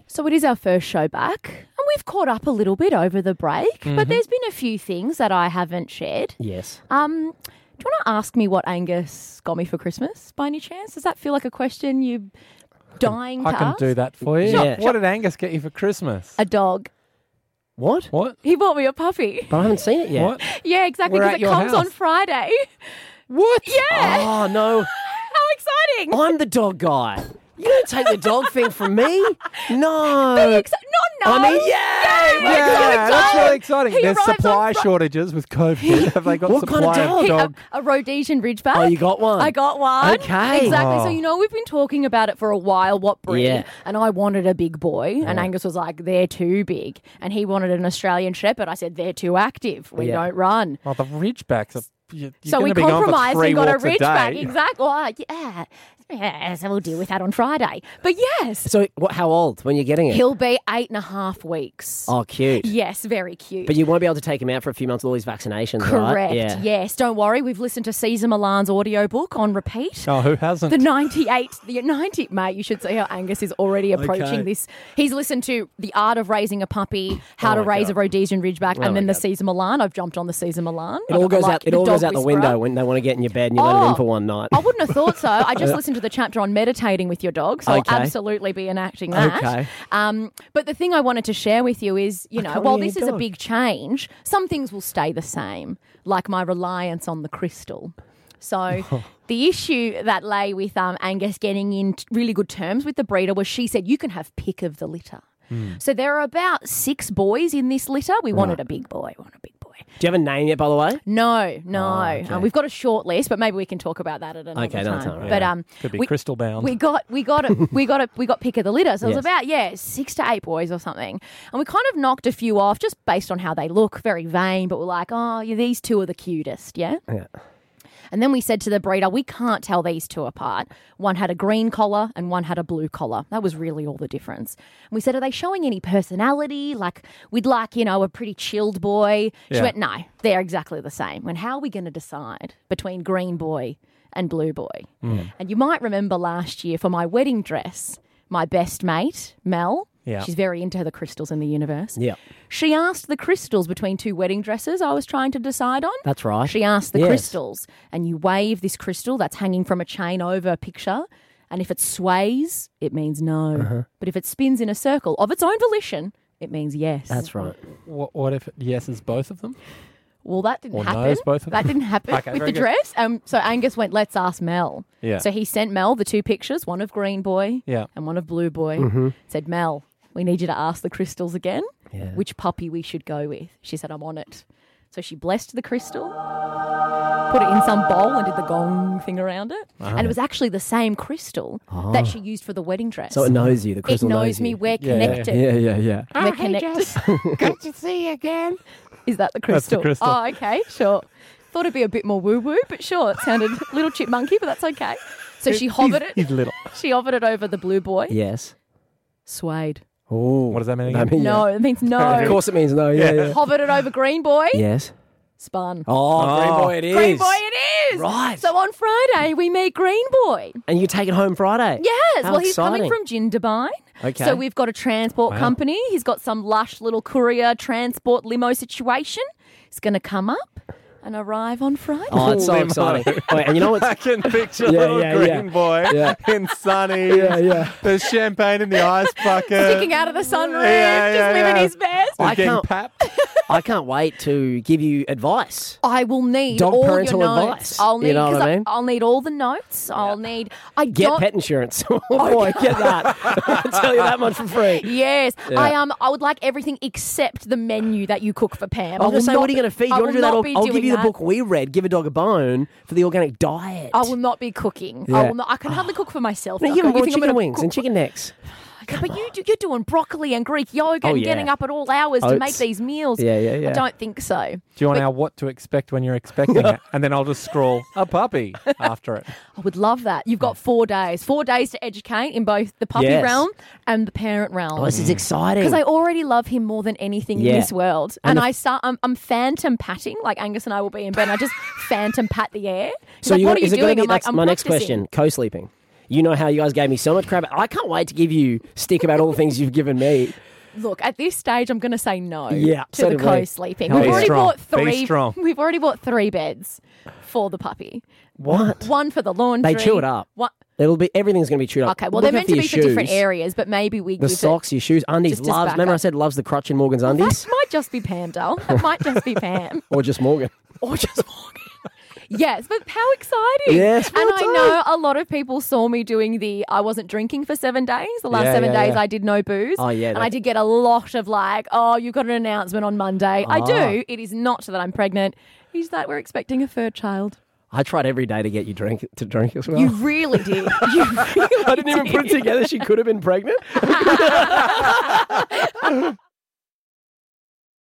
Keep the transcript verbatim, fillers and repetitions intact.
So it is our first show back, and we've caught up a little bit over the break, Mm-hmm. but there's been a few things that I haven't shared. Yes. Um, do you want to ask me what Angus got me for Christmas by any chance? Does that feel like a question you're dying I to can ask? do that for you. Yeah. What did Angus get you for Christmas? A dog. What? What? He bought me a puppy. But I haven't seen it yet. What? Yeah, exactly, We're because at it your comes on house. Friday. What? Yeah. Oh, no. How exciting. I'm the dog guy. You don't take the dog thing from me. No. Exci- no, no. I mean, yeah. Yay, Yeah, we're so that's excited. really exciting. He There's arrives on supply Fri- shortages with COVID. Have they got What kind of supply dog? He- a, dog? a Rhodesian Ridgeback. Oh, you got one? I got one. Okay. Exactly. Oh. So, you know, we've been talking about it for a while, what breed. Yeah. And I wanted a big boy. And Angus was like, they're too big. And he wanted an Australian Shepherd. I said, they're too active. We Yeah. don't run. Oh, the Ridgebacks are... You, you're So we gonna be gone for compromised three and got a walks a Ridgeback. day. Exactly. Oh, yeah. Yeah, so we'll deal with that on Friday. But yes, So, what? How old when you're getting it? he'll be eight and a half weeks. Oh, cute. Yes, very cute. But you won't be able to take him out for a few months with all these vaccinations, Correct. right? Yeah. Yes. Don't worry. We've listened to Caesar Milan's audiobook on repeat. Oh, who hasn't? The ninety-eight, the ninety, mate, you should see how Angus is already approaching Okay. this. He's listened to The Art of Raising a Puppy, How Oh to my Raise God. a Rhodesian Ridgeback, Oh and my then the God. Caesar Milan. I've jumped on the Caesar Milan. It all I goes like out. It the all goes dog out the whisperer. window when they want to get in your bed and you let it Oh. in for one night. I wouldn't have thought so. I just listened to the chapter on meditating with your dog, so Okay. I'll absolutely be enacting that. Okay. Um, but the thing I wanted to share with you is, you know, can't while hear this your is a dog. big change, some things will stay the same, like my reliance on the crystal. So the issue that lay with um, Angus getting in t- really good terms with the breeder was she said, you can have pick of the litter. So there are about six boys in this litter. We wanted a big boy. We wanted a big boy. Do you have a name yet, by the way? No, no. Oh, okay. Uh, we've got a short list, but maybe we can talk about that at another Okay, time. another time, right. But um, Could be we, crystal bound. we got we got a we got a we got pick of the litter. So it was Yes. about yeah six to eight boys or something, and we kind of knocked a few off just based on how they look, very vain. But we're like, oh, yeah, these two are the cutest, yeah. Yeah. And then we said to the breeder, we can't tell these two apart. One had a green collar and one had a blue collar. That was really all the difference. And we said, are they showing any personality? Like, we'd like, you know, a pretty chilled boy. She Yeah. went, no, they're exactly the same. And how are we going to decide between green boy and blue boy? And you might remember last year for my wedding dress, my best mate, Mel, Yeah. she's very into the crystals in the universe. Yeah. She asked the crystals between two wedding dresses I was trying to decide on. That's right. She asked the Yes. crystals, and you wave this crystal that's hanging from a chain over a picture, and if it sways, it means no. Uh-huh. But if it spins in a circle of its own volition, it means yes. That's right. What, what if it yeses both of them? Well, that didn't Or happen. no's, both of that them? didn't happen Okay, with very the good. dress. Um, so Angus went, let's ask Mel. Yeah. So he sent Mel the two pictures, one of green boy Yeah. and one of blue boy. Mm-hmm. Said, Mel, we need you to ask the crystals again Yeah. which puppy we should go with. She said, I'm on it. So she blessed the crystal, put it in some bowl and did the gong thing around it. And it was actually the same crystal that she used for the wedding dress. So it knows you. The It crystal knows you. me. We're Yeah, yeah. connected. Yeah, yeah, yeah. We're connected. Good to see you again. Is that the That's the crystal? crystal. Oh, okay, sure. Thought it'd be a bit more woo-woo, but sure, it sounded a little chipmunky, but that's okay. So she hovered it. He's little. She hovered it over the blue boy. Yes. Swayed. Oh. What does that mean I again? mean, No, it means no. Of course it means no. Yeah, Yeah. yeah. Hovered it over green boy. Yes. Spun. Oh, green Oh. boy it is. Green boy it is. Right. So on Friday, we meet Green Boy. And you take it home Friday? Yes. How well, he's coming exciting. from Jindabyne. Okay. So we've got a transport Wow. company. He's got some lush little courier transport limo situation. He's going to come up and arrive on Friday. Oh, it's so Limo. exciting. Wait, and you know what's... I can picture Yeah, little yeah, green yeah. boy Yeah. in sunny. Yeah, yeah. There's champagne in the ice bucket. Sticking out of the sunroof, Yeah, just yeah, living yeah. his best. He's I getting can't- papped. I can't wait to give you advice. I will need Dog all parental your notes. advice. I'll need You know what 'cause I mean? I'll need all the notes. I'll need. I Get don't. pet insurance. Oh, boy, get that. I'll tell you that much for free. Yes, Yeah. I um, I would like everything except the menu that you cook for Pam. I was will going to say, not what are you going to feed? I You want to will do that? not I'll, be I'll give doing you the that. book we read, Give a Dog a Bone, for the organic diet. I will not be cooking. Yeah. I will not. I can hardly cook for myself. No, Ducko. you have You raw think I'm chicken gonna wings cook and for- chicken necks. Yeah, but you, you're doing broccoli and Greek yogurt Oh, and yeah. getting up at all hours to Oats. make these meals. Yeah, yeah, yeah. I don't think so. Do you want our what to expect when you're expecting it? And then I'll just scroll a puppy after it. I would love that. You've got four days. Four days to educate in both the puppy Yes. realm and the parent realm. Oh, this is exciting. Because I already love him more than anything Yeah. in this world. And And, the- I start, I'm, I'm phantom patting, like Angus and I will be in bed. And I just phantom pat the air. He's so like, you what want, are you is it doing? going to be, I'm like, that's I'm my next practicing. question, co-sleeping. You know how you guys gave me so much crap. I can't wait to give you stick about all the things you've given me. Look, at this stage, I'm going to say no Yeah, to so the do we. co-sleeping. Be We've already strong. bought Be three. strong. We've already bought three beds for the puppy. What? One for the laundry. They chew it up. One, It'll be everything's going to be chewed up. okay, well, Look they're out meant to your be for different shoes. areas, but maybe we The give socks, your shoes, undies. Just as Loves. Remember, I backup. said loves the crotch in Morgan's it. undies, That might just be Pam, Dal. That might just be Pam. or just Morgan. Or just Morgan. Yes, but how exciting. Yes, and well I done. know a lot of people saw me doing the I wasn't drinking for seven days. The last Yeah, seven yeah, days yeah. I did no booze. Oh, yeah, And I that's- did get a lot of like, oh, you've got an announcement on Monday. I Ah. do. It is not that I'm pregnant. It's that we're expecting a third child. I tried every day to get you drink to drink as well. You really did. You really I didn't even put it together. She could have been pregnant.